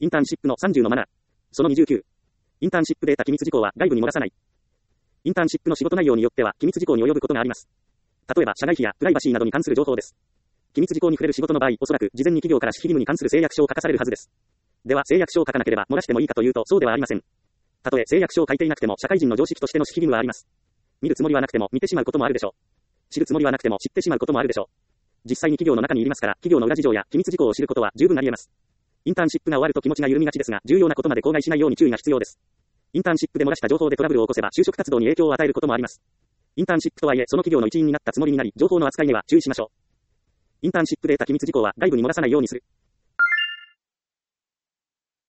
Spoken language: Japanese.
インターンシップの30のマナー。その29。インターンシップデータ機密事項は外部に漏らさない。インターンシップの仕事内容によっては機密事項に及ぶことがあります。例えば、社外費やプライバシーなどに関する情報です。機密事項に触れる仕事の場合、おそらく事前に企業から守秘義務に関する誓約書を書かされるはずです。では、誓約書を書かなければ漏らしてもいいかというと、そうではありません。たとえ誓約書を書いていなくても、社会人の常識としての守秘義務はあります。見るつもりはなくても見てしまうこともあるでしょう。知るつもりはなくても知ってしまうこともあるでしょう。実際に企業の中にいますから、企業の裏事情や機密事項を知ることは十分あり得ます。インターンシップが終わると気持ちが緩みがちですが、重要なことまで口外しないように注意が必要です。インターンシップで漏らした情報でトラブルを起こせば就職活動に影響を与えることもあります。インターンシップとはいえ、その企業の一員になったつもりになり、情報の扱いには注意しましょう。インターンシップデータ機密事項は外部に漏らさないようにする。